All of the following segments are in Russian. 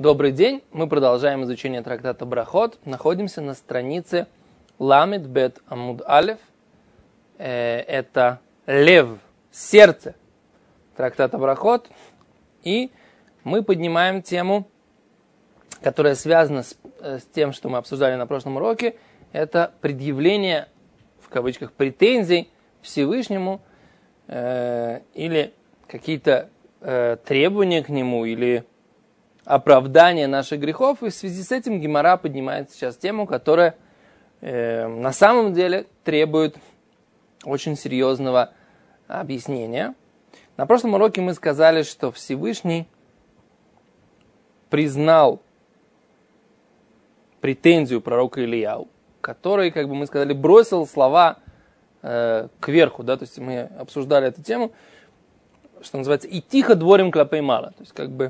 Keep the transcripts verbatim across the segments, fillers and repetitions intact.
Добрый день, мы продолжаем изучение трактата Брахот. Находимся на странице Ламед Бет Амуд Алеф. Это лев, сердце трактата Брахот. И мы поднимаем тему, которая связана с, с тем, что мы обсуждали на прошлом уроке. Это предъявление, в кавычках, претензий Всевышнему э, или какие-то э, требования к нему, или оправдание наших грехов, и в связи с этим Гемара поднимает сейчас тему, которая э, на самом деле требует очень серьезного объяснения. На прошлом уроке мы сказали, что Всевышний признал претензию пророка Илияу, который, как бы мы сказали, бросил слова э, кверху, да, то есть мы обсуждали эту тему, что называется, и тихо дворим клапей мало, то есть как бы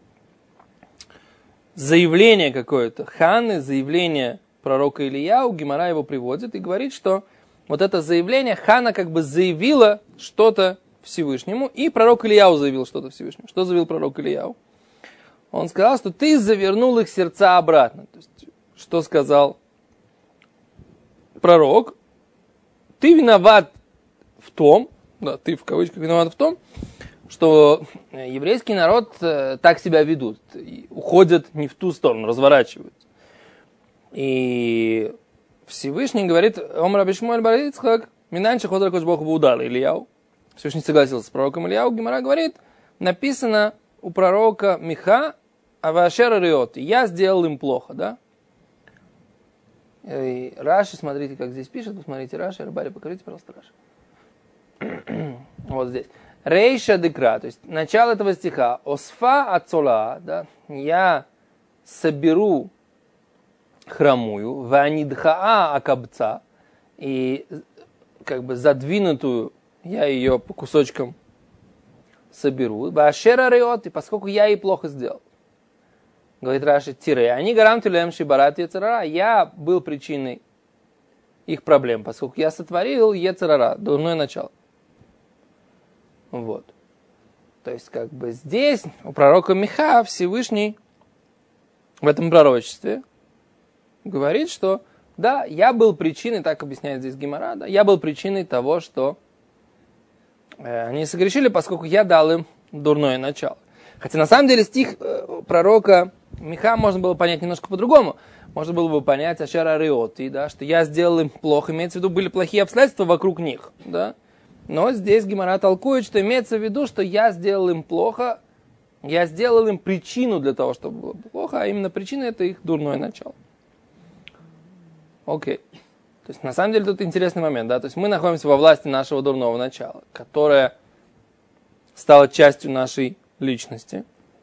заявление какое-то Ханны, заявление пророка Илияу, Гемара его приводит и говорит, что вот это заявление, Ханна как бы заявила что-то Всевышнему, и пророк Илияу заявил что-то Всевышнему. Что заявил пророк Илияу? Он сказал, что ты завернул их сердца обратно. То есть, что сказал пророк? Ты виноват в том, да, ты в кавычках виноват в том, что еврейский народ э, так себя ведут, уходят не в ту сторону, разворачиваются. И Всевышний говорит, Омар Раби Шмуэль бар Ицхак, Минанча ходра кош Бог вудал Илияу. Всевышний согласился с пророком Илияу. Гемара говорит, написано у пророка Миха, Авашера Риот, я сделал им плохо, да? И Раши, смотрите, как здесь пишет, посмотрите Раши, Рабари, покажите, пожалуйста, Раши. Вот здесь. Рейша декра, то есть начало этого стиха, осфа ацола, да, я соберу хромую, ванидхаа акабца, и как бы задвинутую я ее по кусочкам соберу, башера реот, и поскольку я ей плохо сделал. Говорит Раши, тире, они гарам тюлем шибарат ецерара, я был причиной их проблем, поскольку я сотворил ецерара, дурное начало. Вот. То есть, как бы здесь у пророка Миха Всевышний в этом пророчестве говорит, что да, я был причиной, так объясняет здесь Гемара, да, я был причиной того, что э, они согрешили, поскольку я дал им дурное начало. Хотя на самом деле стих э, пророка Миха можно было понять немножко по-другому. Можно было бы понять Ашера Риоти, да, что я сделал им плохо, имеется в виду, были плохие обстоятельства вокруг них, да. Но здесь Гемара толкует, что имеется в виду, что я сделал им плохо, я сделал им причину для того, чтобы было плохо, а именно причина это их дурное начало. Окей. То есть на самом деле тут интересный момент, да, то есть мы находимся во власти нашего дурного начала, которое стало частью нашей личности.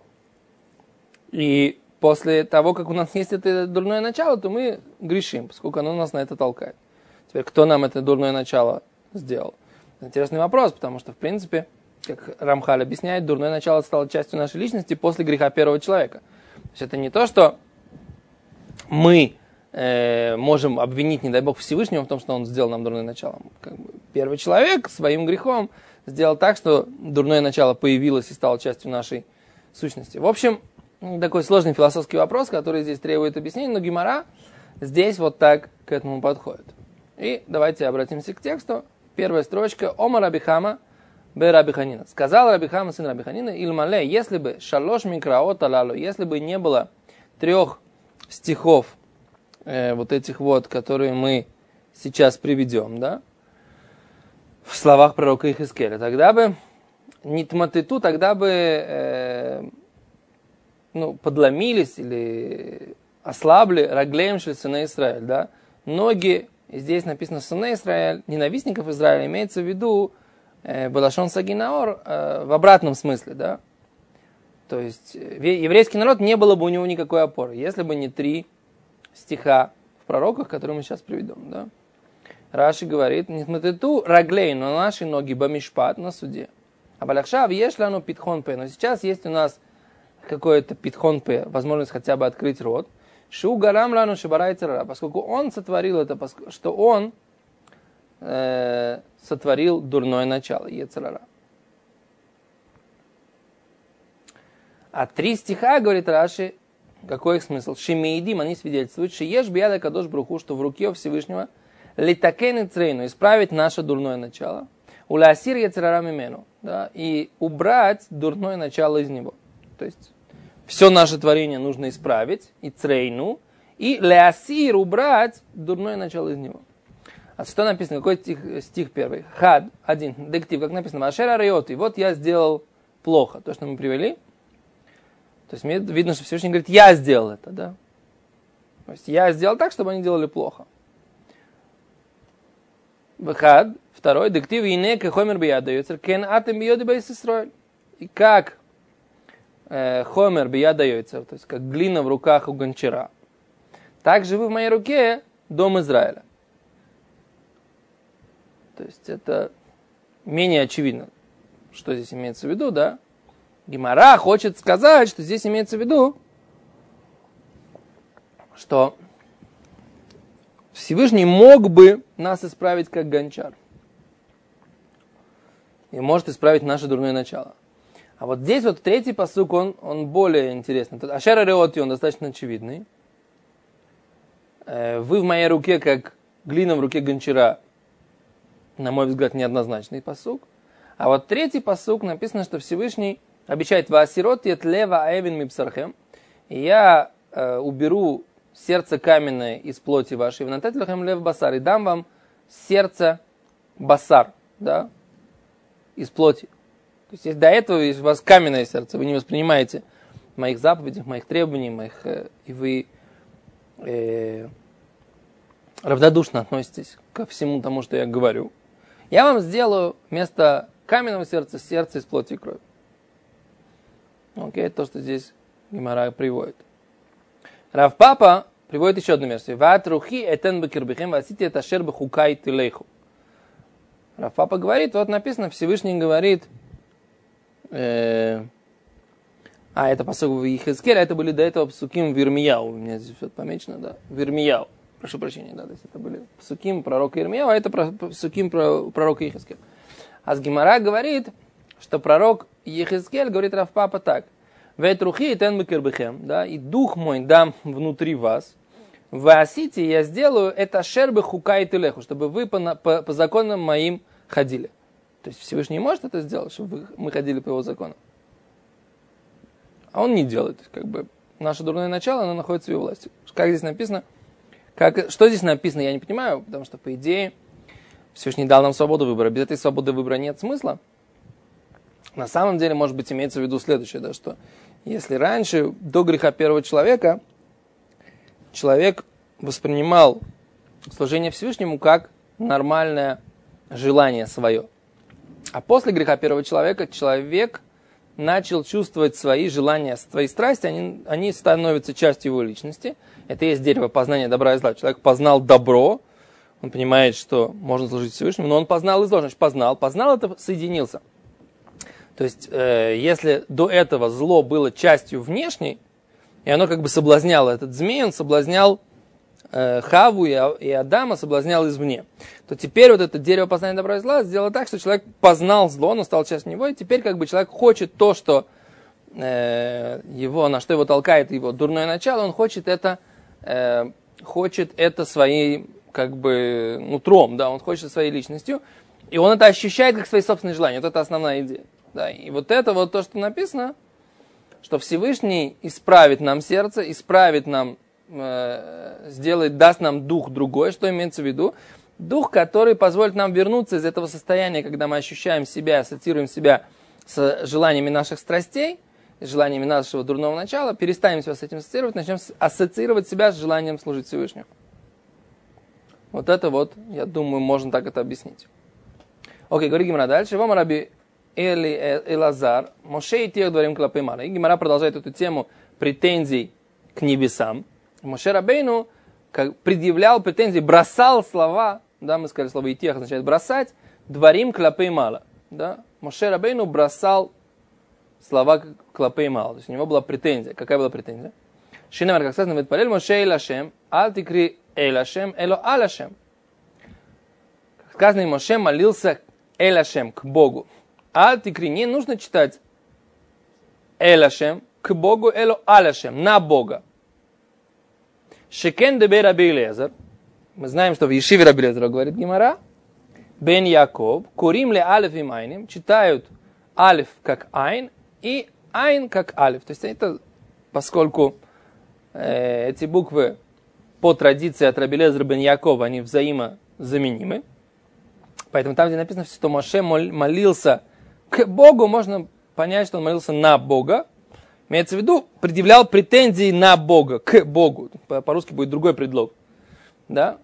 И после того, как у нас есть это дурное начало, то мы грешим, поскольку оно нас на это толкает. Теперь, кто нам это дурное начало сделал? Интересный вопрос, потому что, в принципе, как Рамхаль объясняет, дурное начало стало частью нашей личности после греха первого человека. То есть это не то, что мы э, можем обвинить, не дай Бог, Всевышнего в том, что он сделал нам дурное начало. Как бы первый человек своим грехом сделал так, что дурное начало появилось и стало частью нашей сущности. В общем, такой сложный философский вопрос, который здесь требует объяснения, но Гемара здесь вот так к этому подходит. И давайте обратимся к тексту. Первая строчка. Ома Рабихама бе Рабиханина. Сказал Рабихама, сын Рабиханина, Ильмале, если бы шалош микраот алалу, если бы не было трех стихов, э, вот этих вот, которые мы сейчас приведем, да, в словах пророка Ихискеля, тогда бы нитматыту, тогда бы э, ну, подломились или ослабли раглеем шель сыны Исраэль, да, ноги. И здесь написано «Сыны Израиль», ненавистников Израиля, имеется в виду э, Балашон Сагинаор э, в обратном смысле, да. То есть еврейский народ не было бы у него никакой опоры, если бы не три стиха в пророках, которые мы сейчас приведем, да. Раши говорит, «Нитматыту раглей, но наши ноги бамишпат на суде». А балахшав ешлану питхон пе, но сейчас есть у нас какое-то питхон пе, возможность хотя бы открыть рот. Шу гарам лану шибарай церара, поскольку он сотворил это, что он э, сотворил дурное начало, ецерара. А три стиха, говорит Раши, Какой их смысл? Шимеидим, они свидетельствуют, шиеш бияда кадош бруху, что в руке у Всевышнего литакен и црейну, исправить наше дурное начало, улясир яцерара мимену, да, и убрать дурное начало из него. То есть все наше творение нужно исправить, и црейну, и лясир убрать дурное начало из него. А что написано? Какой стих, стих первый? Хад, один, дектив, как написано, Ашера Риоти, вот я сделал плохо, то, что мы привели. То есть мне видно, что Всевышний говорит, я сделал это, да? То есть я сделал так, чтобы они делали плохо. Хад, второй, дектив, инека хомер бияда кен атем бияда бейсисроль. И как э, хомер бияда йойцер, то есть как глина в руках у гончара, так же вы в моей руке дом Израиля. То есть это менее очевидно, что здесь имеется в виду, да? Гемара хочет сказать, что здесь имеется в виду, что Всевышний мог бы нас исправить как гончар. И может исправить наше дурное начало. А вот здесь вот третий пасук, он, он более интересный. Ашера Реоти, он достаточно очевидный. Вы в моей руке, как глина в руке гончара. На мой взгляд, неоднозначный пасук. А вот третий пасук написано, что Всевышний обещает «Ваасирот ет лева аэвин мипсархем», и я э, уберу сердце каменное из плоти вашей, «Внатет лехем лев басар», и дам вам сердце басар, да, из плоти. То есть, если до этого есть у вас каменное сердце, вы не воспринимаете моих заповедей, моих требований, моих, э, и вы э, равнодушно относитесь ко всему тому, что я говорю, я вам сделаю вместо каменного сердца сердце из плоти и крови. Окей, то, что здесь Гемара приводит. Рав Папа приводит еще одну версию. Ватрухи этен бекирбихем васити это шер бехукай тилейху. Рав Папа говорит, вот написано, Всевышний говорит, э, а это пасук в Йехескеле, а это были до этого псуким в Ирмияу. У меня здесь все помечено, да, в Ирмияу. Прошу прощения, да, то есть это были псуким пророка Ирмияу, а это псуким пророка Йехескеля. А с Гемара говорит, что пророк Йехескель говорит Рав Папа так. Вэтрухи и тен бекербехем, да, и дух мой дам внутри вас. В Асите я сделаю это шербе хукай тилеху, чтобы вы по, по, по законам моим ходили. То есть Всевышний может это сделать, чтобы вы, мы ходили по его законам. А он не делает. Как бы наше дурное начало, оно находится в его власти. Как здесь написано? Как, что здесь написано, я не понимаю, потому что, по идее, Всевышний дал нам свободу выбора. Без этой свободы выбора нет смысла. На самом деле, может быть, имеется в виду следующее, да, что если раньше, до греха первого человека, человек воспринимал служение Всевышнему как нормальное желание свое. А после греха первого человека человек начал чувствовать свои желания, свои страсти, они, они становятся частью его личности. Это и есть дерево познания добра и зла. Человек познал добро, он понимает, что можно служить Всевышнему, но он познал и зло, значит познал. Познал это, соединился. То есть, э, если до этого зло было частью внешней, и оно как бы соблазняло этот змей, он соблазнял э, Хаву и, и Адама, соблазнял извне, то теперь вот это дерево познания добра и зла сделало так, что человек познал зло, оно стало частью него, и теперь как бы человек хочет то, что э, его, на что его толкает его дурное начало, он хочет это, э, хочет это своей как бы нутром, да, он хочет своей личностью, и он это ощущает как свои собственные желания. Вот это основная идея. Да, и вот это вот то, что написано, что Всевышний исправит нам сердце, исправит нам, э, сделает, даст нам дух другой, что имеется в виду? Дух, который позволит нам вернуться из этого состояния, когда мы ощущаем себя, ассоциируем себя с желаниями наших страстей, с желаниями нашего дурного начала, перестанем себя с этим ассоциировать, начнем ассоциировать себя с желанием служить Всевышнему. Вот это вот, я думаю, можно так это объяснить. Окей, говори Гемара дальше. Вам раби Эли Элазар, Моше и тех дворим клапы мала. И Гемара продолжает эту тему претензий к небесам. Моше Рабейну как предъявлял претензии, бросал слова, да, мы сказали, слово «итех» означает бросать, дворим клапы мала. Да? Моше Рабейну бросал слова клапы мала. То есть у него была претензия. Какая была претензия? Шинамар, как сказано, «Ветпалель Моше эль Ашем, аль тикри эль Ашем, эло аль Ашем». Как сказано, Моше молился эль Ашем, к Богу. Аль тикри, не нужно читать эль Ашем, к Богу, эло аль Ашем, на Бога. Шекен де бей Раби Элиэзер. Мы знаем, что в Ешиве Раби Элиэзера, говорит Гемара, бен Яков, курим ли алиф им айним, читают алиф как айн и айн как алиф. То есть это, поскольку э, эти буквы по традиции от Раби Элиэзера бен Якова, они взаимозаменимы. Поэтому там, где написано, что Моше молился к Богу, можно понять, что он молился на Бога. Имеется в виду, предъявлял претензии на Бога, к Богу. По-русски будет другой предлог. Да?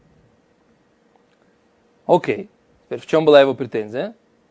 Окей. Теперь в чем была его претензия?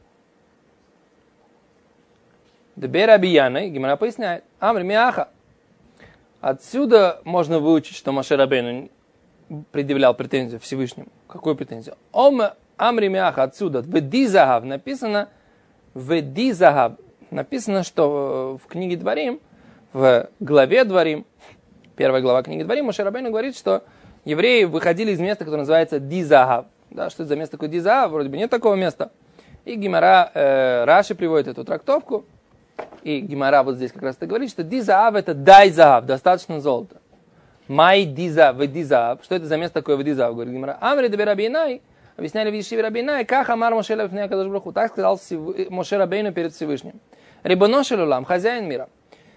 Дебе Раби Яной, Гемара поясняет. Амри миаха. Отсюда можно выучить, что Моше Рабейну предъявлял претензию Всевышнему. Какую претензию? Ом Амри миаха. Отсюда. Веди загав. Написано Веди загав. Написано, что в книге Дворим, в главе Дворим, первая глава книги Дворим, Моше Рабейну говорит, что евреи выходили из места, которое называется Ди-Загав. Да, что это за место такое Ди-Загав? Вроде бы нет такого места. И Гемара, э, Раши приводит эту трактовку. И Гемара вот здесь как раз и говорит, что Ди-Загав это Дай-Загав, достаточно золота. Май Ди-Загав, Ди-Загав. Что это за место такое Ди-Загав? Говорит Гемара. Амри де Раби Янай. Объясняли в Ешиве Раби Янай. Как Амар Моше Лефней Акадош Барух Ху. Так сказал Моше Рабейну перед Всевышним. Рибоно шель улам, хозяин мира.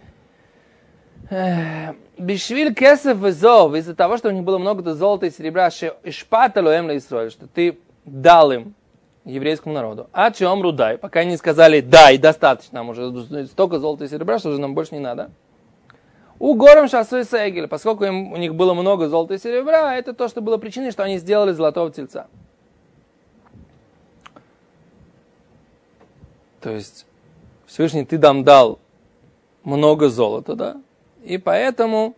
Бишвиль кесев везов, из-за того, что у них было много золота и серебра, шпаталу эм лаисроль, что ты дал им, еврейскому народу. А чем рудай, пока они сказали, дай, достаточно, нам уже столько золота и серебра, что уже нам больше не надо. У горам шасу и сегель, поскольку им, у них было много золота и серебра, это то, что было причиной, что они сделали золотого тельца. То есть, Всевышний, ты нам дал много золота, да? И поэтому,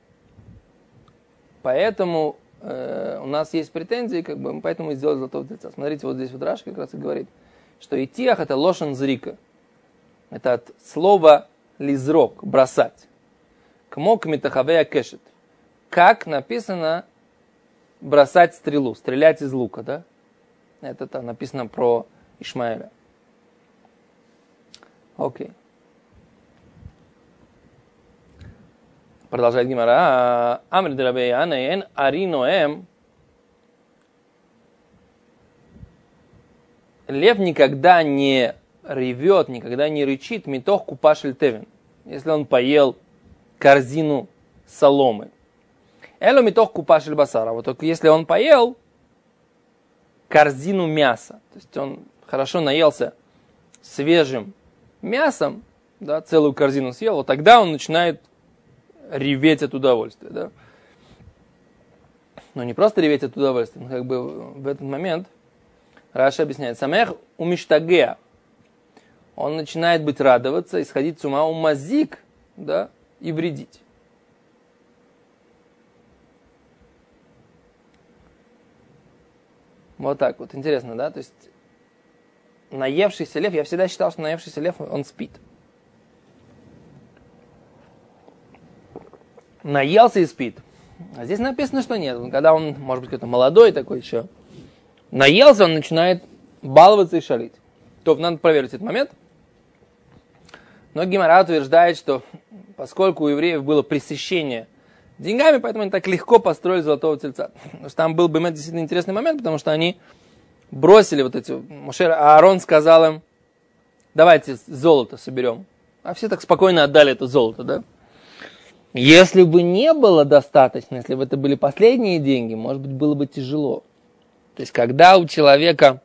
поэтому э, у нас есть претензии, как бы, мы поэтому и сделали золотого тельца. Смотрите, вот здесь вот Раши как раз и говорит, что итиах это лошен зрика. Это от слова лизрок, бросать. Кмок метахавея кешет. Как написано бросать стрелу, стрелять из лука, да? Это там написано про Ишмаэля. Окей. Продолжает Гемара. Амри де Раби Янай ари ноэм. Лев никогда не ревет, никогда не рычит митох купашель тевен. Если он поел корзину соломы. Эло митох купашель басара. Вот только если он поел корзину мяса, то есть он хорошо наелся свежим мясом, да, целую корзину съел, вот тогда он начинает реветь от удовольствия, да. Но не просто реветь от удовольствия, но как бы в этот момент Раши объясняет, самех умиштагеа, он начинает быть радоваться, исходить с ума, умазик, да, и вредить. Вот так вот, интересно, да, то есть наевшийся лев, я всегда считал, что наевшийся лев, он спит. Наелся и спит. А здесь написано, что нет. Когда он, может быть, какой-то молодой такой еще, наелся, он начинает баловаться и шалить. То надо проверить этот момент. Но Гемара утверждает, что поскольку у евреев было пресыщение деньгами, поэтому они так легко построили золотого тельца. Потому что там был бы действительно интересный момент, потому что они бросили вот эти... Моше, а Аарон сказал им, давайте золото соберем. А все так спокойно отдали это золото, да? Если бы не было достаточно, если бы это были последние деньги, может быть, было бы тяжело. То есть, когда у человека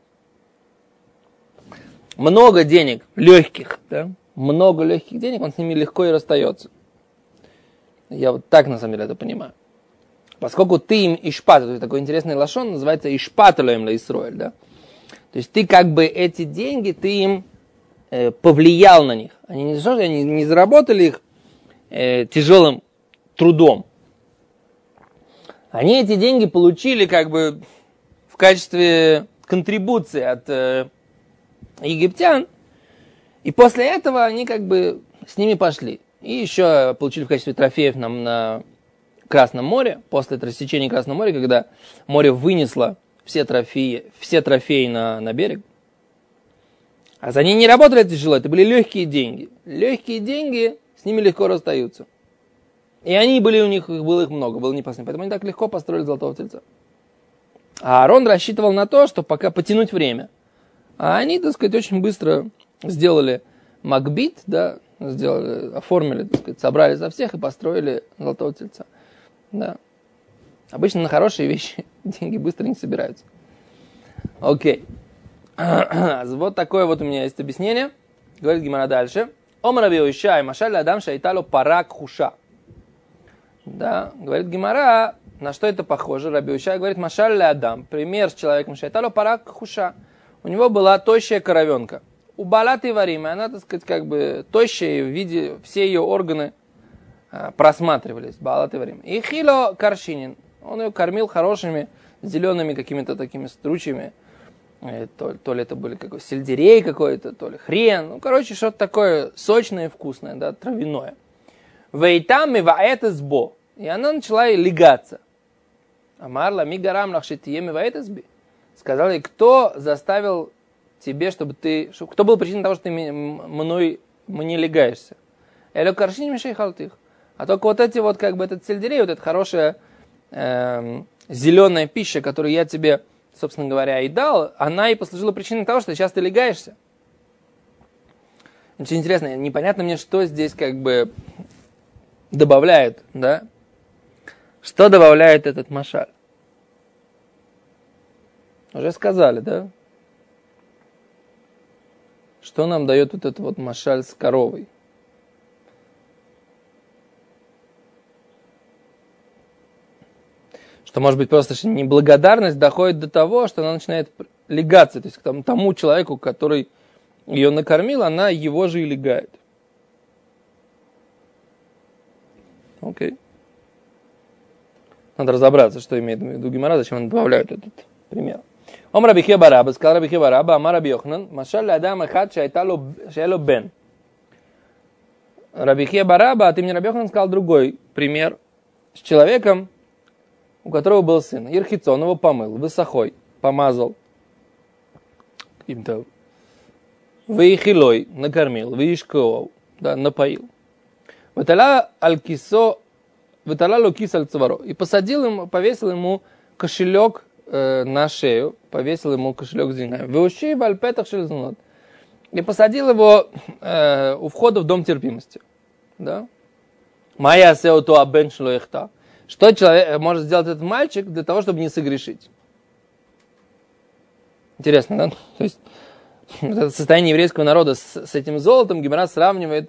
много денег, легких, да, много легких денег, он с ними легко и расстается. Я вот так, на самом деле, это понимаю. Поскольку ты им ишпат, то есть такой интересный лашон, называется ишпатулем ла Исроэль, да. То есть, ты как бы эти деньги, ты им э, повлиял на них. Они не, они не заработали их э, тяжелым трудом. Они эти деньги получили как бы в качестве контрибуции от э, египтян, и после этого они как бы с ними пошли. И еще получили в качестве трофеев нам на Красном море, после рассечения Красного моря, когда море вынесло все трофеи, все трофеи на, на берег. А за ними не работали тяжело, это были легкие деньги. Легкие деньги, с ними легко расстаются. И они были у них, было их много, было непоследовательно. Поэтому они так легко построили золотого тельца. А Аарон рассчитывал на то, что пока потянуть время. А они, так сказать, очень быстро сделали макбит, да, сделали, оформили, так сказать, собрали за всех и построили золотого тельца. Да. Обычно на хорошие вещи деньги быстро не собираются. Окей. Вот такое вот у меня есть объяснение. Говорит Гемара дальше. Ом Раби Йошай, машаль адам шайтало парак хуша. Да, говорит Гемара, на что это похоже? Раби Йошай говорит, машаль адам, пример с человеком шайтало парак хуша. У него была тощая коровенка. У балат и варима, она, так сказать, как бы тощая, в виде, все ее органы а, просматривались. Балат и варима. И хило каршинин, он ее кормил хорошими зелеными какими-то такими стручьями. То, то ли это были какой-то сельдерей какой-то, то ли хрен. Ну, короче, что-то такое сочное и вкусное, да, травяное. Вейтам и ваэтесбо. И она начала легаться. Амарла мигарам лахшитием и ваэтесби. Сказал ей, кто заставил тебе, чтобы ты... Кто был причиной того, что ты мной мне легаешься? Элю каршини мишей халтых. А только вот эти вот, как бы, этот сельдерей, вот эта хорошая э, зеленая пища, которую я тебе, собственно говоря, и дал, она и послужила причиной того, что сейчас ты легаешься. Очень интересно, непонятно мне, что здесь как бы добавляет, да? Что добавляет этот машаль? Уже сказали, да? Что нам дает вот этот вот машаль с коровой? Что, может быть, просто неблагодарность доходит до того, что она начинает легаться. То есть к тому, тому человеку, который ее накормил, она его же и легает. Окей. Надо разобраться, что имеет в виду Гемара, зачем он добавляет этот пример. Ом Раби Хия бар Аба, сказал Раби Хия бар Аба, ама Раби Йоханан, машаль леадам эхад шהיה לו бен. Раби Хия бар Аба, от имени Раби Йоханан сказал другой пример с человеком, у которого был сын. Ирхицон его помыл, высохой, помазал каким-то выихилой, накормил, выишкоу, да, напоил. Ватала аль-кисо, ватала лукис аль-цаваро. И посадил ему, повесил ему кошелек э, на шею, повесил ему кошелек с деньгами. Выущи вальпетах шельзнот. И посадил его э, у входа в дом терпимости. Да? Майя сеото абен шлоехта. Что человек может сделать этот мальчик для того, чтобы не согрешить? Интересно, да? То есть состояние еврейского народа с, с этим золотом Гемара сравнивает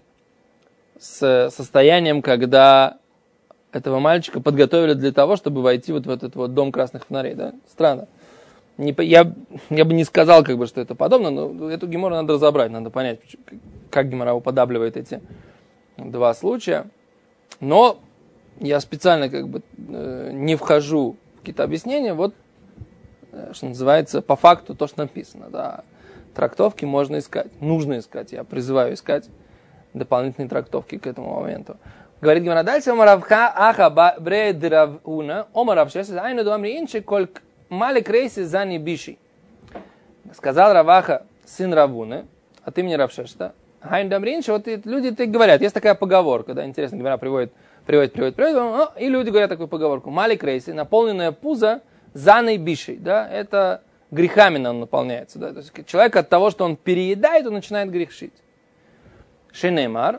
с состоянием, когда этого мальчика подготовили для того, чтобы войти вот в этот вот дом красных фонарей. Да? Странно. Не, я, я бы не сказал, как бы, что это подобно, но эту Гемару надо разобрать, надо понять, как Гемара уподабливает эти два случая. Но я специально как бы не вхожу в какие-то объяснения, вот, что называется, по факту то, что написано. Да. Трактовки можно искать, нужно искать, я призываю искать дополнительные трактовки к этому моменту. Говорит Гемара дальше, омаравха аха бред равуна, омаравшеса, айну дуамри инче, кольк малик рейси зани биши. Сказал Раваха, сын Равуны, от имени Равшешта, айну дуамри инче, вот люди так говорят, есть такая поговорка, да, интересно, Гемара приводит, приводит, приводит, приводит, и люди говорят такую поговорку, малик рейси, наполненное пузо заной биши, да, это грехами он наполняется, да, то есть человек от того, что он переедает, он начинает грешить. Шенемар,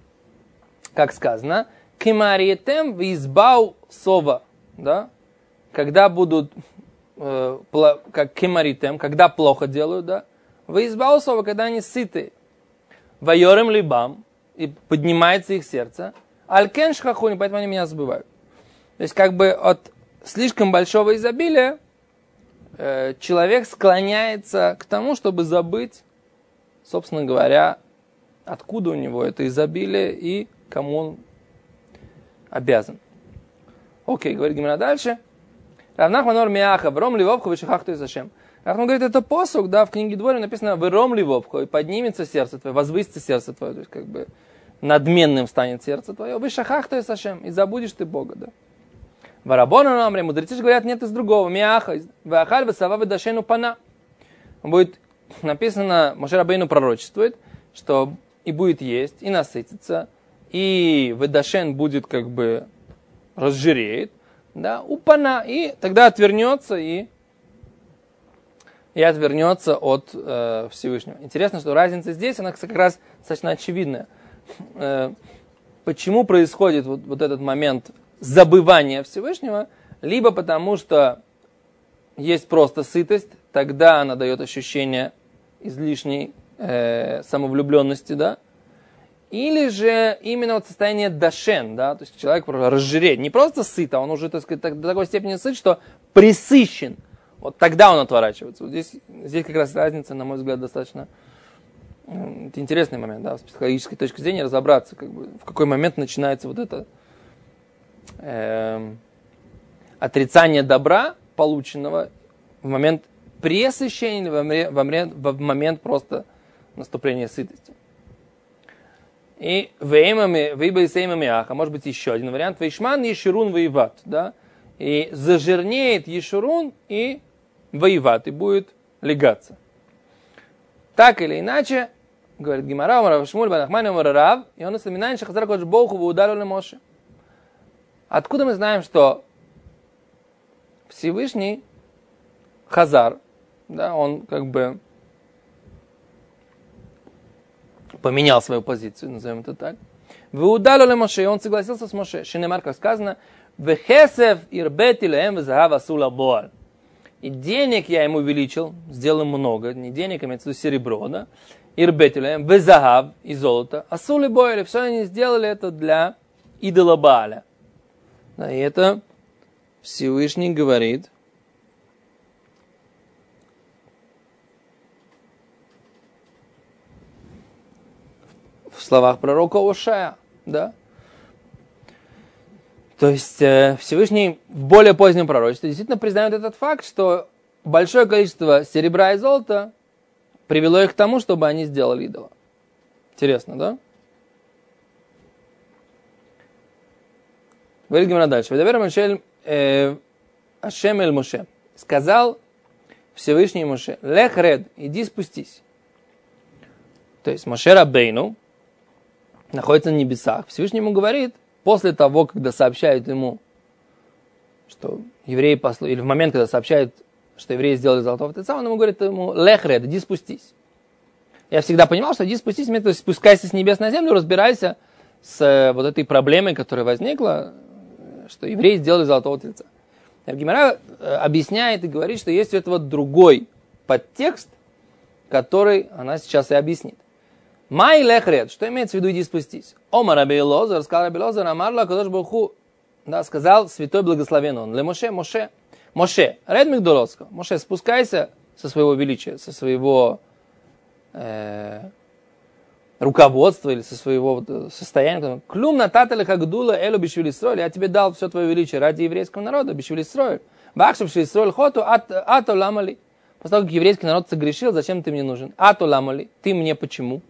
как сказано, кемариетем визбау сова, да, когда будут, э, пло, как кемаритем, когда плохо делают, да, визбау сова, когда они сыты, вайорем либам, и поднимается их сердце, алькен шхахуни, поэтому они меня забывают. То есть, как бы от слишком большого изобилия э, человек склоняется к тому, чтобы забыть, собственно говоря, откуда у него это изобилие и кому он обязан. Окей, говорит Гемара дальше. Равнахман ор миаха, вром ливовху, вишахахту изашем. Равнахман говорит, это посук, да, в книге Дворим написано вром ливовху, и поднимется сердце твое, возвысится сердце твое, то есть как бы надменным станет сердце твое, вишахахту изашем, и забудешь ты Бога, да. Варабону намре, мудрецы же говорят, нет из другого, миаха, вахаль васава выдашену пана. Будет написано, Моше Рабейну пророчествует, что и будет есть, и насытиться, и Ведашен будет как бы разжиреет, да, упана, и тогда отвернется и, и отвернется от э, Всевышнего. Интересно, что разница здесь, она как раз достаточно очевидная. Э, почему происходит вот, вот этот момент забывания Всевышнего? Либо потому, что есть просто сытость, тогда она дает ощущение излишней э, самовлюбленности, да, или же именно вот состояние дашен, да, то есть человек разжиреет, не просто сыт, а он уже, так сказать, до такой степени сыт, что присыщен, вот тогда он отворачивается. Вот здесь, здесь как раз разница, на мой взгляд, достаточно э, это интересный момент, да, с психологической точки зрения разобраться, как бы, в какой момент начинается вот это э, отрицание добра, полученного, в момент пресыщения или в момент, в момент просто наступления сытости. И веймами, вейба и сеймами аха, может быть еще один вариант, вейшман ешурун воеват, да, и зажирнеет ешурун и воеват, и будет легаться. Так или иначе, говорит Гимара, Омар Шмуль бен Ахмани Омар Рав, и он вспоминает, что Хазар Кодж Боху ударил на Моше. Откуда мы знаем, что Всевышний Хазар, да, он как бы поменял свою позицию, назовем это так. Вы удалили Моше, и он согласился с Моше. Шинемар, как сказано, «Вехесев ирбети леем везахав асула боаль». И денег я ему увеличил, сделал много, не денег, имеется в виду серебро, да? Ирбети леем везахав и золото, асули боаль. Все они сделали это для идола Бааля. Да, и это Всевышний говорит, в словах пророка Ошая, да? То есть э, Всевышний в более позднем пророчестве действительно признает этот факт, что большое количество серебра и золота привело их к тому, чтобы они сделали идола. Интересно, да? Говорит Гимара дальше. «Ведабер Моше Ашем эль Моше». Сказал Всевышний Моше, «Лех ред, иди спустись». То есть Моше Рабейну находится на небесах. Всевышний ему говорит, после того, когда сообщают ему, что евреи послу, или в момент, когда сообщают, что евреи сделали золотого тельца, он ему говорит ему, «Лех ред, иди спустись». Я всегда понимал, что иди спустись, то есть спускайся с небес на землю, разбирайся с вот этой проблемой, которая возникла, что евреи сделали золотого тельца. Гемара объясняет и говорит, что есть у этого другой подтекст, который она сейчас и объяснит. Май лехред, что имеется в виду иди спустись? Омар Раби Элозар, сказал Раби Элозар, Амарло Кадош Баруху, да, сказал святой благословен он, ле Моше, Моше, Моше, ред мигдолоска, Моше, спускайся со своего величия, со своего э, руководства или со своего состояния. Клюм нататали хагдула элу бишвили строили, я тебе дал все твое величие ради еврейского народа, бишвили строили. Бахшевши строили хоту, ато ламали. После того, как еврейский народ согрешил, зачем ты мне нужен? Ато ламали, ты мне почему?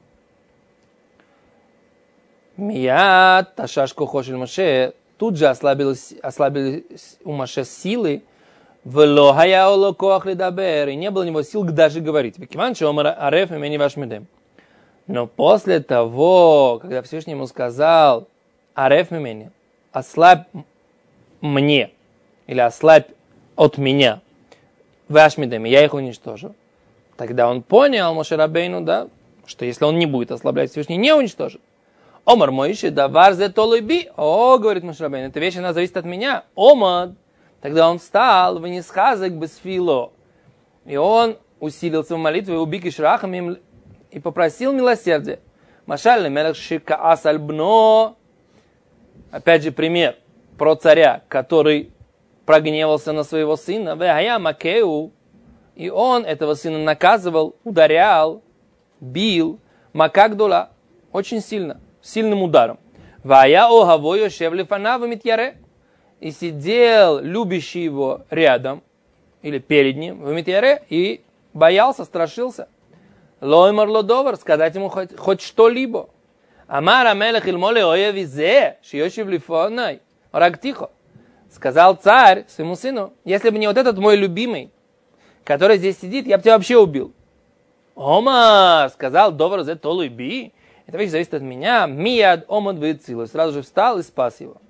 Мият, ташашко хошель Моше, тут же ослабились, ослабились у Моше силы, вело хаяоло коах лидабер, и не было у него сил даже говорить. Векиванчо омар ареф имени ваш медем. Но после того, когда Всевышний ему сказал, ареф мимени, ослабь мне, или ослабь от меня, ваш медем, я их уничтожу. Тогда он понял, Моше Рабейну, да, что если он не будет ослаблять, Всевышний не уничтожит. Омар Моише, давар зе толуби. О, говорит Моше Рабейну, эта вещь, она зависит от меня. Омар. Тогда он встал, вынес хазак без фило. И он усилился в молитве, убик и шрахам им, и попросил милосердия. Машаль мелех шика асальбно. Опять же пример про царя, который прогневался на своего сына. Вехая макеу. И он этого сына наказывал, ударял, бил. Макагдула. Очень сильно. Сильным ударом. Вая огавой ошевли фанавы митьяре. И сидел любящий его рядом, или перед ним, в митьяре, и боялся, страшился. Лоймар лодовар, сказать ему хоть, хоть что-либо. Амар амелех ильмоле оевизе, шиёшив лифонай. Рак тихо. Сказал царь своему сыну, если бы не вот этот мой любимый, который здесь сидит, я бы тебя вообще убил. Омар, сказал довар зе толуби. Эта вещь зависит от меня. Мияд омад вецилу. Сразу же встал и спас его.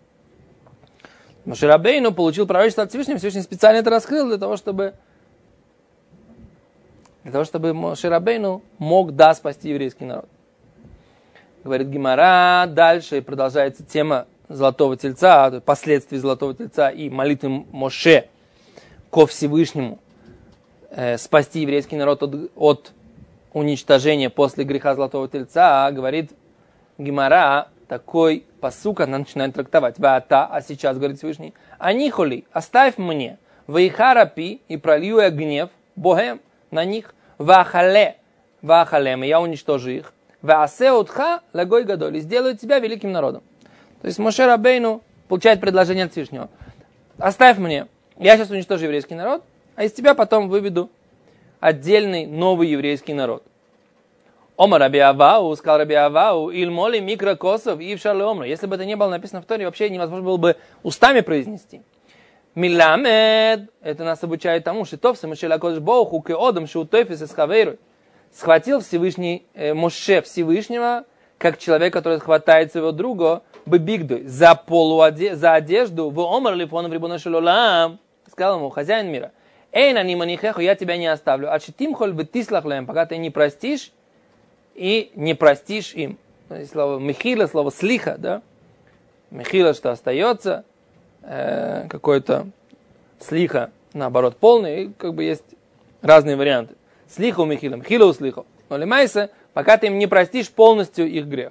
Моше Рабейну получил пророчество от Всевышнего. Всевышний специально это раскрыл для того, чтобы для того, чтобы Моше Рабейну мог, да, спасти еврейский народ. Говорит Гемара, дальше продолжается тема Золотого Тельца, последствий Золотого Тельца и молитвы Моше ко Всевышнему э, спасти еврейский народ от, от уничтожения после греха Золотого Тельца. Говорит Гемара, такой пасук, она начинает трактовать. Ваата, а сейчас, говорит Всевышний, анихоли, оставь мне, ваихарапи, и пролью я гнев, богем, на них, вахале, вахалем, и я уничтожу их, ваасеутха лагой гадоль, и сделаю тебя великим народом. То есть Моше Рабейну получает предложение от Всевышнего. Оставь мне, я сейчас уничтожу еврейский народ, а из тебя потом выведу отдельный новый еврейский народ. Омар Раби Авау, сказал Раби Авау, ильмоли микрокосов и вшарле омра. Если бы это не было написано в Торе, вообще невозможно было бы устами произнести. Миламед, это нас обучает тому, что Товса Мошеля Кодыш Боуху кеодам шеутойфис из хавейру. Схватил Всевышний э, Моше Всевышнего, как человек, который хватает своего друга, бебигду, за полу, за одежду, в омар лифон в рибона шелолам. Сказал ему, хозяин мира, эй, на ниманихеху, я тебя не оставлю, а читим холь бетислах лэм, пока ты не простишь, и не простишь им. Слово мехила, слово слиха, да? Мехила, что остается, э, какой-то слиха, наоборот, полный, и как бы есть разные варианты. Слиха у мехила, мехила у слиха. Но лимайса, пока ты им не простишь полностью их грех.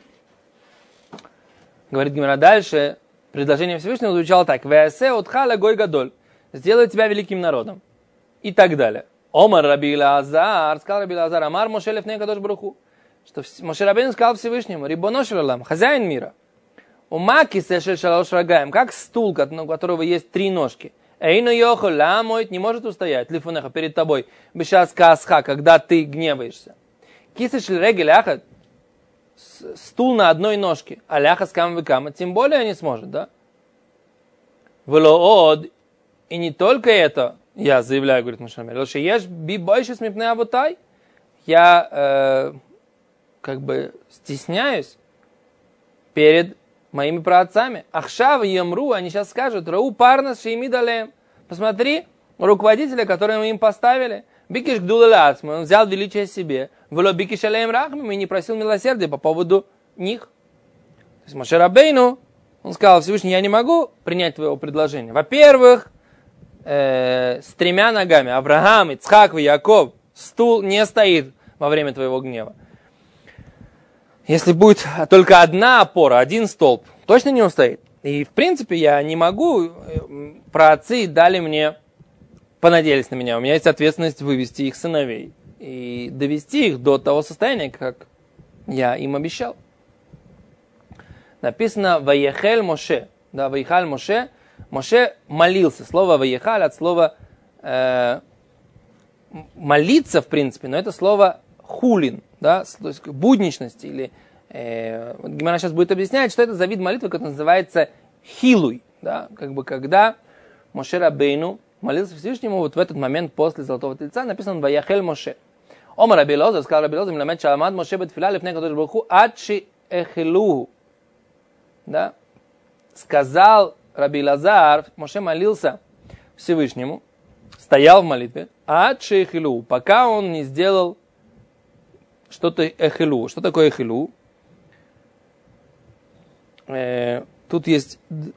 Говорит Гемара дальше, предложение Всевышнего звучало так. Веасе отхала гой гадоль. Сделаю тебя великим народом. И так далее. Омар Раби Лазар, сказал Раби Лазар, Амар Моше лефней кадош баруху, что Моше Рабейну сказал Всевышнему, Рибоно шель олам, хозяин мира, ума кисешель шалош рагаем, как стул, у которого есть три ножки, эйну йохо ламоит, не может устоять, лифунеха, перед тобой, бешас касха, когда ты гневаешься. Кисешель регель ахат, стул на одной ножке, аляха скам векама, тем более не сможет, да? Велоод, и не только это, я заявляю, говорит Моше Рабейну, что ешь би больше смипней авотай, я э, как бы стесняюсь перед моими праотцами. Ахшав ямру, они сейчас скажут, рау парнас шеймидалем. Посмотри, руководителя, который мы им поставили, бикиш гдулалацм, он взял величие себе, вело бикиш алеем рахмим, и не просил милосердия по поводу них. То есть Моше Рабейну, он сказал, Всевышний, я не могу принять твоего предложения. Во-первых, Э, с тремя ногами, Авраам, Ицхак и Яков, стул не стоит во время твоего гнева. Если будет только одна опора, один столб, точно не устоит. И в принципе я не могу, праотцы дали мне, понадеялись на меня, у меня есть ответственность вывести их сыновей и довести их до того состояния, как я им обещал. Написано «Ваехель Моше», да, «Ваехаль Моше», Моше молился. Слово «ваехаль» от слова э, молиться, в принципе, но это слово «хулин», да, то есть будничность. Или, э, вот Гемара сейчас будет объяснять, что это за вид молитвы, который называется «хилуй». Да, как бы когда Моше Рабейну молился Всевышнему, вот в этот момент после Золотого Тельца написано «ваехель Моше». Омар Раби Элозар, сказал Раби Элозар, «миламед шаламад Моше бетфиля лифней кадош барух ху адши эхилуху». Да, сказал Раби Лазар, Моше молился Всевышнему, стоял в молитве, а эхилу, пока он не сделал что-то эхилу. Что такое эхилу? Э, тут есть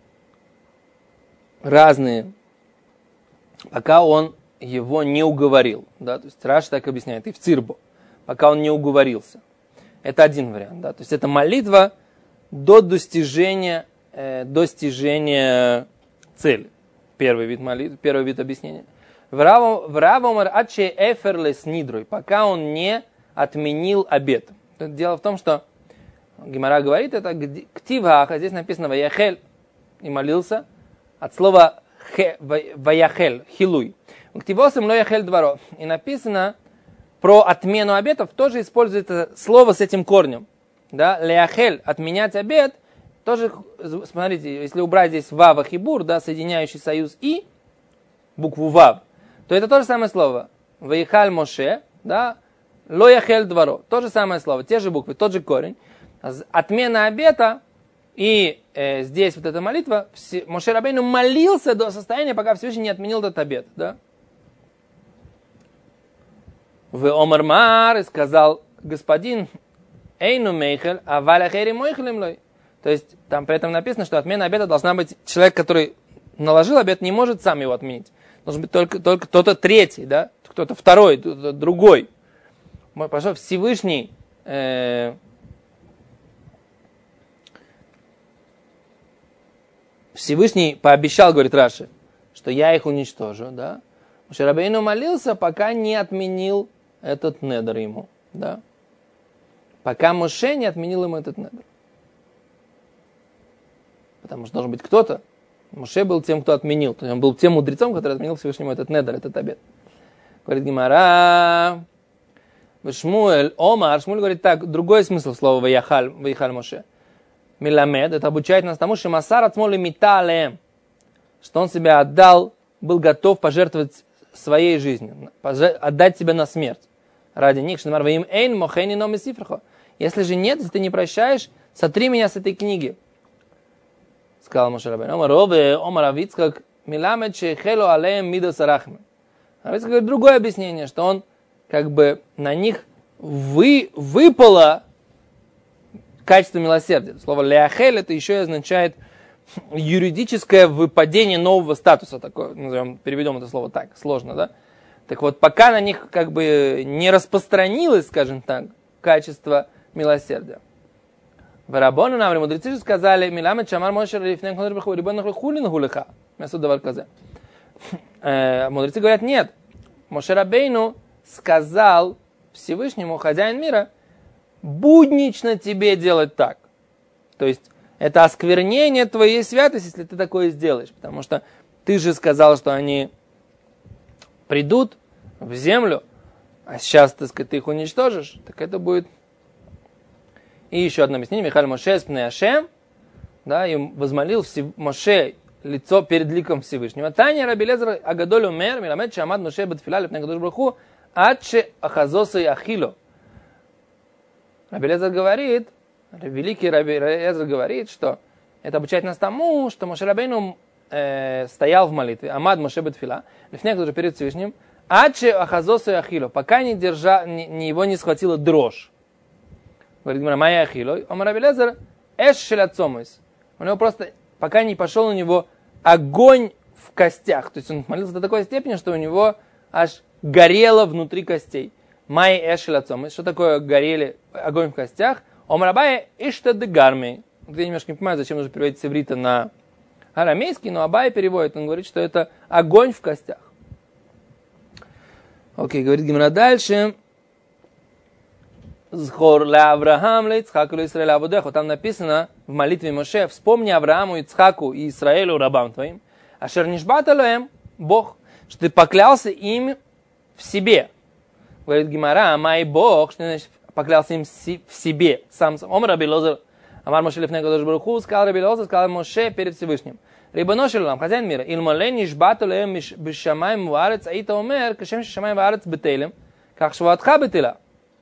разные, пока он его не уговорил. Да? То есть Раши так объясняет, и в Цирбо, пока он не уговорился. Это один вариант. Да? То есть это молитва до достижения достижение цели. Первый вид молитвы, первый вид объяснения. Вравомар аче эферлес нидрой, пока он не отменил обет. Дело в том, что Гемара говорит, это ктиваха, здесь написано ваяхель, и молился от слова ваяхель, хилуй. Ктивосом лояхель дворо. И написано про отмену обетов, тоже используется слово с этим корнем. Да, леяхель, отменять обет. Тоже, смотрите, если убрать здесь вава хибур, да, соединяющий союз и букву вав, то это то же самое слово. Ваихаль Моше, да, Ло яхель дворо. То же самое слово, те же буквы, тот же корень. Отмена обета. И э, здесь вот эта молитва, Моше Рабейну молился до состояния, пока Всевышний не отменил этот обет. Да? В Омар Мар сказал господин Эйну Мейхель, а Валяхери Мойхелем лой. То есть там при этом написано, что отмена обета должна быть человек, который наложил обет, не может сам его отменить. Должен быть только, только кто-то третий, да? Кто-то второй, кто-то другой. Пошел Всевышний э, Всевышний пообещал, говорит Раши, что я их уничтожу, да? Моше Рабейну молился, пока не отменил этот недер ему, да? Пока Моше не отменил ему этот недер. Потому что должен быть кто-то. Моше был тем, кто отменил. То есть он был тем мудрецом, который отменил Всевышнему этот недер, этот обет. Говорит Гемара, Шмуэль, Омар, Шмуэль говорит так, другой смысл слова «ваяхаль», «ваяхаль Моше». Миламед, это обучает нас тому, что Масар отмоли миталеем, что он себя отдал, был готов пожертвовать своей жизнью, отдать себя на смерть ради них. Если же нет, если ты не прощаешь, сотри меня с этой книги. Сказал Моше Рабейну. Омар Рове, Омар Авицкак, Миламед шехело алеем мидас арахме. Авицкак говорит другое объяснение, что он как бы на них вы, выпало качество милосердия. Слово «леахель» это еще и означает юридическое выпадение нового статуса. Такое, назовем, переведем это слово так, сложно, да? Так вот, пока на них как бы не распространилось, скажем так, качество милосердия. В Рабону нам мудрецы же сказали, «Миламед шамар Моше рифней кнор браху, рибон нахуй хулин гулеха». Мудрецы говорят, нет. Моше Рабейну сказал Всевышнему, хозяин мира, буднично тебе делать так. То есть, это осквернение твоей святости, если ты такое сделаешь. Потому что ты же сказал, что они придут в землю, а сейчас, так сказать, ты их уничтожишь, так это будет... И еще одно объяснение. Михаль Моше спней Ашем, да, и возмолил Моше лицо перед ликом Всевышнего. Таня Раби Лезер Агадоль умер, миламед шамад Моше бетфиля лепней кадош браху, адше ахазоса и ахило. Раби Лезер говорит, великий Раби Лезер говорит, что это обучает нас тому, что Моше Рабейну э, стоял в молитве, амад Моше бетфиля, лепней кадош перед Всевышним, адше ахазоса и ахило, пока не держа, не, не, его не схватила дрожь. Говорит, Майя Ахилой, Омар Раби Лезер, эш шелятцомойс. У него просто, пока не пошел у него огонь в костях. То есть он молился до такой степени, что у него аж горело внутри костей. Майя эш шелятцомойс. Что такое горели огонь в костях? Омар Абай иштадыгарми. Я немножко не понимаю, зачем нужно переводить с иврита на арамейский, но Абай переводит, он говорит, что это огонь в костях. Окей, говорит Гемара дальше. Зхор ле Авраам ле Ицхаку ле Исраэлю аводеху. Там написано в молитве Моше, вспомни Аврааму, Ицхаку и Исраэлю, рабам твоим, ашер нишбат элоэм, Бог, что ты поклялся им в себе. Говорит Гемара, май Бог, что значит поклялся им в себе. Сам сам. Омар Раби Лозер, Амар Моше лифней кадош баруху, сказал Раби Лозер, сказал Моше перед Всевышним. Рибоно шел нам, хозяин мира, илмале нишбат элоэм бешамаим ваарец, аита омер, кашем шамаим ваарец бетелем, как швуатха бетела.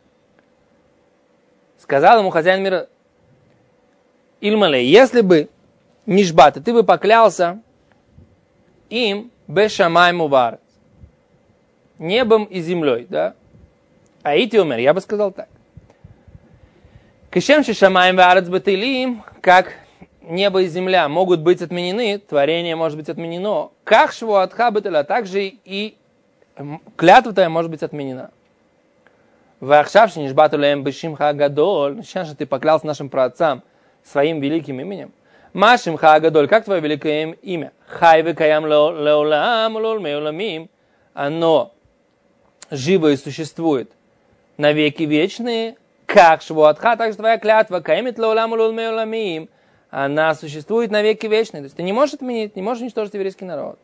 Сказал ему хозяин мира, Ильмале, если бы нишбат, ты бы поклялся им бешамайму варец, небом и землей, да? А ити умер, я бы сказал так. Кешем шамайм варец бетилим, как небо и земля могут быть отменены, творение может быть отменено, как швуатха бетила, так же и клятва твоя может быть отменена. Вахшавши нишбату леем бешимха гадоль, сейчас же ты поклялся нашим праотцам своим великим именем. Машимха гадоль, как твое великое имя? Хайве каям леолам лолмеуламим, оно живо и существует на веки вечные, как швуатха, так же твоя клятва, каемит леолам лолмеуламим, она существует на веки вечные. То есть ты не можешь отменить, не можешь уничтожить еврейский народ.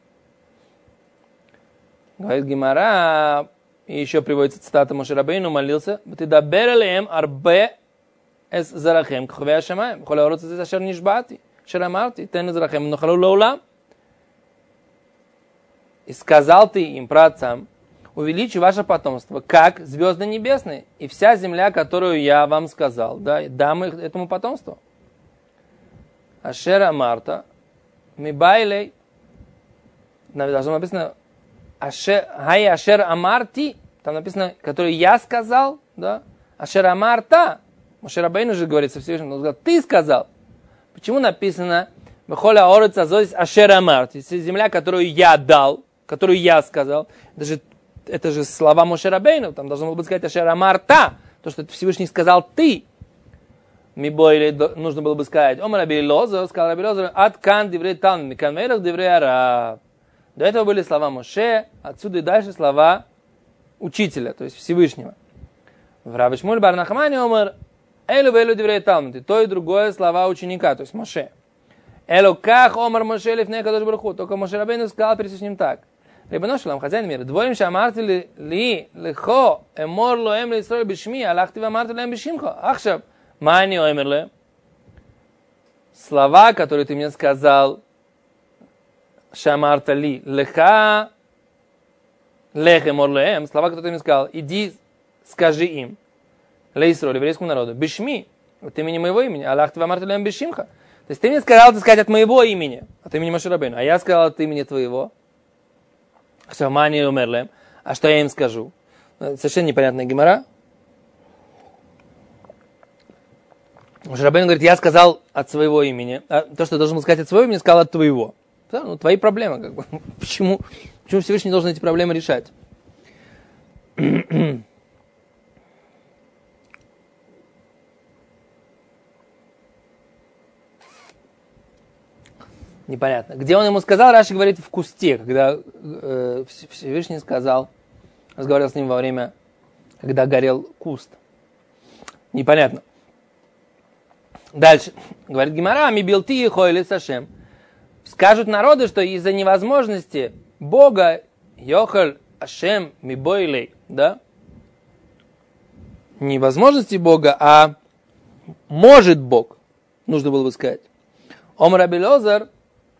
Говорит Гемара. И еще приводится цитата Моше Рабейну, молился, «Ты даберлеем арбе эс зарахем кхвея шамаем, холя ороц эс ашер нишбати, шерамарти, тен зарахем нохалу лаулам». И сказал ты им, праотцам, увеличу ваше потомство, как звезды небесные, и вся земля, которую я вам сказал, да, дам их этому потомству. Ашера Марта, Мибайлей, должно написано, Хай Ашер Амарти, там написано, который я сказал, да, Ашер Амарта, Моше Рабейну же говорится Всевышнему, он сказал, ты сказал. Почему написано, Бехоля Орец Азозис Ашер Амарти, земля, которую я дал, которую я сказал, это же, это же слова Моше Рабейну, там должно было бы сказать Ашер Амарта, то, что Всевышний сказал ты. Мибойли нужно было бы сказать, Омар Раби Лозер, сказал Раби Лозер, от кан диврей талмид, микан мейрах диврей араб. До этого были слова Моше, отсюда и дальше слова учителя, то есть Всевышнего. В Раби Шмуль бар Нахмани Омар, элю вэлю диврей талмид, и то и другое слова ученика, то есть Моше. Элю ках Омар Моше лифней кадош барух ху, только Моше Рабейну сказал перед Всевышним так. Рибоно шелам, хозяин мира, двоим шамарти ли лихо, эмор ло эм ли Исраэль бишми, алахти вамарти лэм бишимхо. Ахшаб, мани омерле. Слова, которые ты мне сказал, шамарта ли, леха, лех эмор лэм, слова, которые ты мне сказал, иди, скажи им, ле Исраэль, еврейскому народу, бишми, от имени моего имени, алахти вамарти лэм бишимхо. То есть ты мне сказал, ты сказать от моего имени, от имени Моше Рабейну, а я сказал от имени твоего. Мани умерлем. А что я им скажу? Совершенно непонятная гемара. Моше Рабейну говорит, я сказал от своего имени. А то, что я должен был сказать от своего имени, сказал от твоего. Да, ну, твои проблемы. Как бы. Почему, почему Всевышний должен эти проблемы решать? Непонятно. Где он ему сказал, Раши говорит, в кусте, когда э, Всевышний сказал, разговаривал с ним во время, когда горел куст. Непонятно. Дальше. Говорит Гемара, ми бил ты и хойли сашем. Скажут народы, что из-за невозможности Бога, йохаль ашем ми бойлей, да? Невозможности Бога, а может Бог, нужно было бы сказать. Омар Раби Лозер,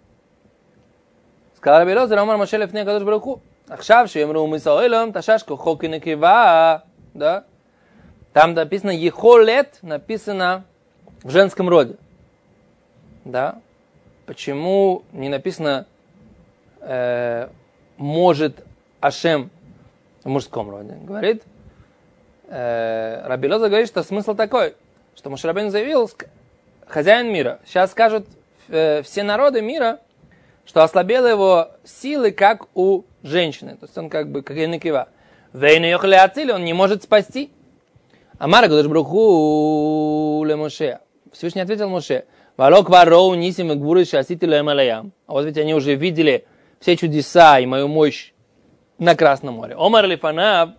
сказал Раби Лозер, Омар Моше лифней кадош барух ху. Ахшав шеемру мисаэлем ташаш кохо кинекива, да? Там написано ехолет, написано в женском роде, да? Почему не написано э, может Ашем в мужском роде? Говорит э, Раби Лозер, говорит, что смысл такой, что Моше Рабейну заявил, хозяин мира, сейчас скажут э, все народы мира, что ослабела его силы, как у женщины. То есть он как бы, как Янекива. Вейну йохали ацили, он не может спасти. Амар гадош барух ху ле Моше. Всевышний ответил Моше. Валок вароу нисим и гвуры шасити лэм алаям. А вот ведь они уже видели все чудеса и мою мощь на Красном море. Омар лифанав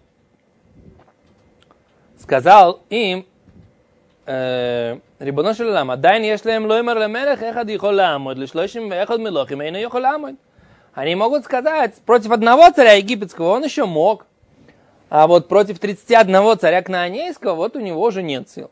сказал им, ריבונו של עולם, עדיין יש להם לא אמר למלך, אחד יכול לעמוד, לשלושים ואחד מלוכים, אינו יכול לעמוד. Они могут сказать, против одного царя египетского он еще мог, а вот против тридцати одного царя кнаанейского, вот у него уже нет сил.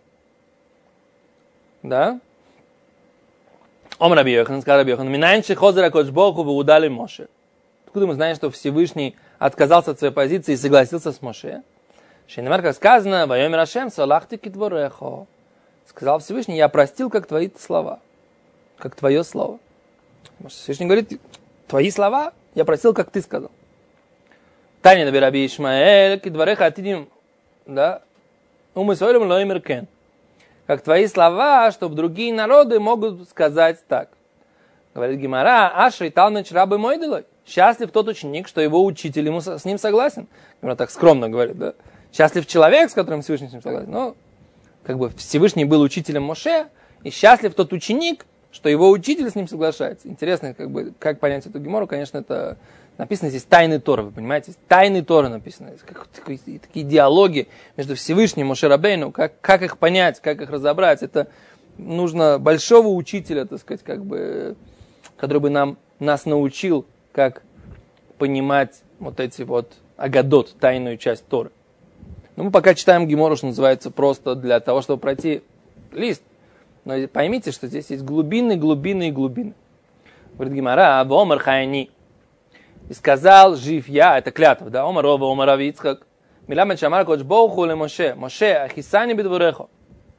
Да? Ом Раби Йохан, сказал Раби Йохан, минайнши хозера коч Богу выудали Моше. Откуда мы знаем, что Всевышний отказался от своей позиции и согласился с Моше? Шейнемар, как сказано, вайомер Ашем, салахти китворехо. Сказал Всевышний, я простил, как твои слова. Как твое слово. Всевышний говорит, твои слова я простил, как ты сказал. Таня наби Раби Ишмаэль, кидвореха атидим, да, умысойлем лоимер кен. Как твои слова, чтобы другие народы могут сказать так. Говорит Гемара, ашри талмич рабы мой делой. Счастлив тот ученик, что его учитель ему с ним согласен. Гемара так скромно говорит, да. Счастлив человек, с которым Всевышний с ним согласен. Но как бы Всевышний был учителем Моше, и счастлив тот ученик, что его учитель с ним соглашается. Интересно, как бы, как понять эту гемору, конечно, это написано здесь тайны Торы, вы понимаете? Тайны Торы написаны. Как, такие, такие диалоги между Всевышним и Моше Рабейну, как, как их понять, как их разобрать. Это нужно большого учителя, так сказать, как бы, который бы нам, нас научил, как понимать вот эти вот агадот, тайную часть Торы. Но мы пока читаем гемору, что называется, просто для того, чтобы пройти лист. Но поймите, что здесь есть глубины, глубины и глубины. Говорит гемора, «Вомар хайни». и сказал, жив я, это клятва, да, Омар Рова, Омар Рав Ицхак, Миламет Шамар Кодж Боуху ле Моше, Моше, Ахисани бедворехо.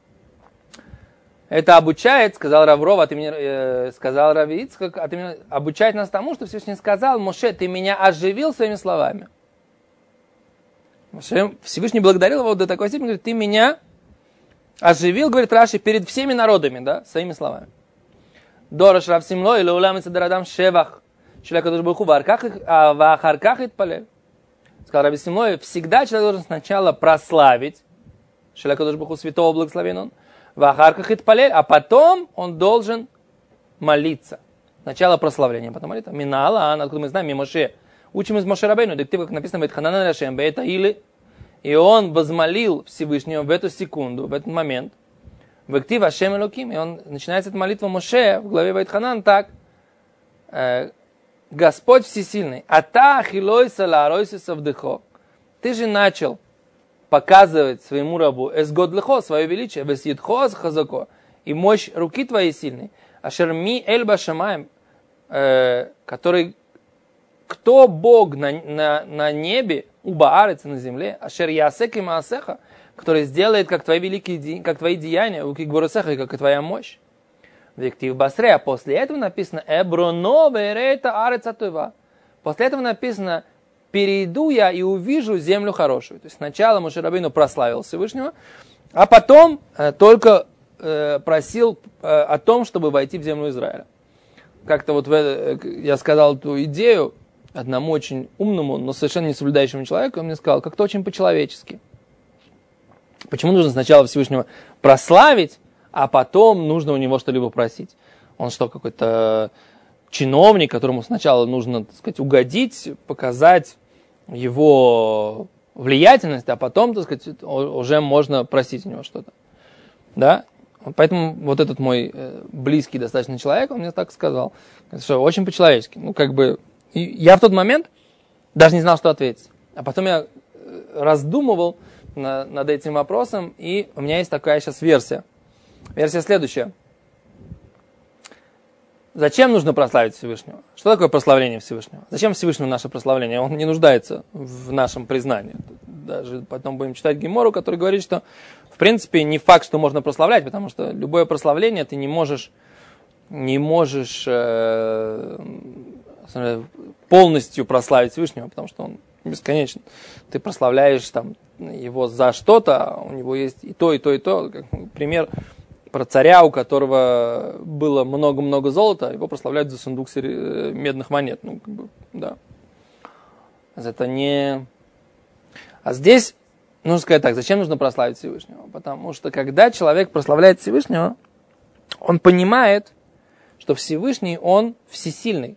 Это обучает, сказал Рав Рова, ты меня, э, сказал Рав Ицхак, а ты меня, обучает нас тому, что Всевышний сказал, Моше, ты меня оживил своими словами. Моше, Всевышний благодарил его до такой степени, говорит, ты меня оживил, говорит Раши, перед всеми народами, да, своими словами. Дораш Рав Симло или улам цадрадам шевах, человек, который был в ахарках итпалель. Сказал Раби Симло, всегда человек должен сначала прославить, человек, который был святого благословен он, в ахарках итпалель, а потом он должен молиться. Сначала прославление, потом молитва. Минала, откуда мы знаем, Моше. Учим из Моше Рабейну, дектив, как написано, Бетханан Рашем, Бейта или. И он возмолил Всевышнего в эту секунду, в этот момент. Вектив Ашем Элоким. И он начинается эта молитва Моше в главе Бетханан так. Господь Всесильный. Ата ахилой саларойся савдыхо. Ты же начал показывать своему рабу эсгодлыхо, свое величие, весидхо хазако, и мощь руки твоей сильной. Ашерми эльба шамаем, который, кто Бог на, на, на небе, у Баарец на земле, ашер ясек и маасеха, который сделает, как твои великие, как твои деяния, у кигборосеха, и как и твоя мощь. Вектив басре, а после этого написано эброно верейта арец атува. После этого написано перейду я и увижу землю хорошую. То есть сначала Моше Рабейну прославил Всевышнего, а потом э, только э, просил э, о том, чтобы войти в землю Израиля. Как-то вот в это, я сказал эту идею одному очень умному, но совершенно не соблюдающему человеку, он мне сказал, как-то очень по-человечески. Почему нужно сначала Всевышнего прославить, а потом нужно у него что-либо просить? Он что, какой-то чиновник, которому сначала нужно, так сказать, угодить, показать его влиятельность, а потом, так сказать, уже можно просить у него что-то. Да? Поэтому вот этот мой близкий достаточно человек, он мне так сказал, что очень по-человечески. Ну, как бы, я в тот момент даже не знал, что ответить. А потом я раздумывал на, над этим вопросом, и у меня есть такая сейчас версия. Версия следующая. Зачем нужно прославить Всевышнего? Что такое прославление Всевышнего? Зачем Всевышнему наше прославление? Он не нуждается в нашем признании. Даже потом будем читать Гемору, который говорит, что в принципе не факт, что можно прославлять, потому что любое прославление ты не можешь, не можешь э, полностью прославить Всевышнего, потому что он бесконечен. Ты прославляешь там, его за что-то, а у него есть и то, и то, и то. Как пример про царя, у которого было много-много золота, его прославляют за сундук медных монет. Ну, как бы, да. Это не... А здесь нужно сказать так, зачем нужно прославить Всевышнего? Потому что когда человек прославляет Всевышнего, он понимает, что Всевышний, он всесильный.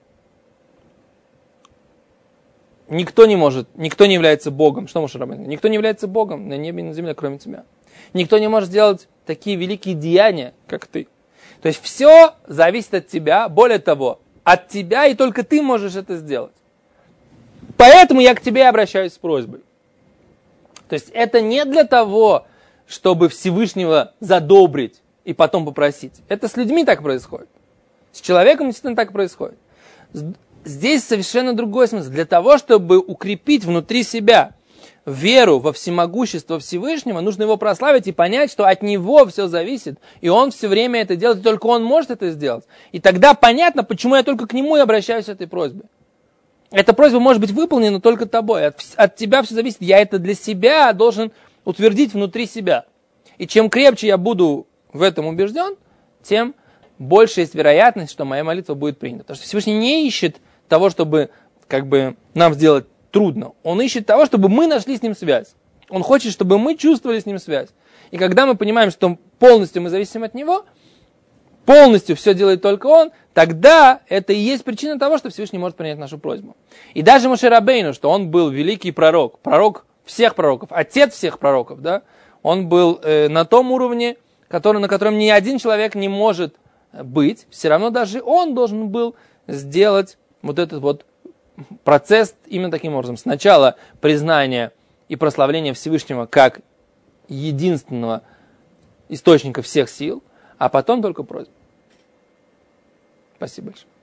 Никто не может, никто не является Богом. Что Моше Рабейну? Никто не является Богом на небе и на земле, кроме тебя. Никто не может сделать такие великие деяния, как ты. То есть все зависит от тебя, более того, от тебя, и только ты можешь это сделать. Поэтому я к тебе обращаюсь с просьбой. То есть это не для того, чтобы Всевышнего задобрить и потом попросить. Это с людьми так происходит. С человеком действительно так происходит. Здесь совершенно другой смысл. Для того, чтобы укрепить внутри себя веру во всемогущество Всевышнего, нужно его прославить и понять, что от него все зависит, и он все время это делает, и только он может это сделать. И тогда понятно, почему я только к нему и обращаюсь с этой просьбой. Эта просьба может быть выполнена только тобой. От, от тебя все зависит. Я это для себя должен утвердить внутри себя. И чем крепче я буду в этом убежден, тем больше есть вероятность, что моя молитва будет принята. Потому что Всевышний не ищет того, чтобы как бы, нам сделать трудно. Он ищет того, чтобы мы нашли с ним связь. Он хочет, чтобы мы чувствовали с ним связь. И когда мы понимаем, что полностью мы зависим от него, полностью все делает только он, тогда это и есть причина того, что Всевышний может принять нашу просьбу. И даже Моше Рабейну, что он был великий пророк, пророк всех пророков, отец всех пророков, да, он был э, на том уровне, который, на котором ни один человек не может быть, все равно даже он должен был сделать вот этот вот процесс именно таким образом. Сначала признание и прославление Всевышнего как единственного источника всех сил, а потом только просьба. Спасибо большое.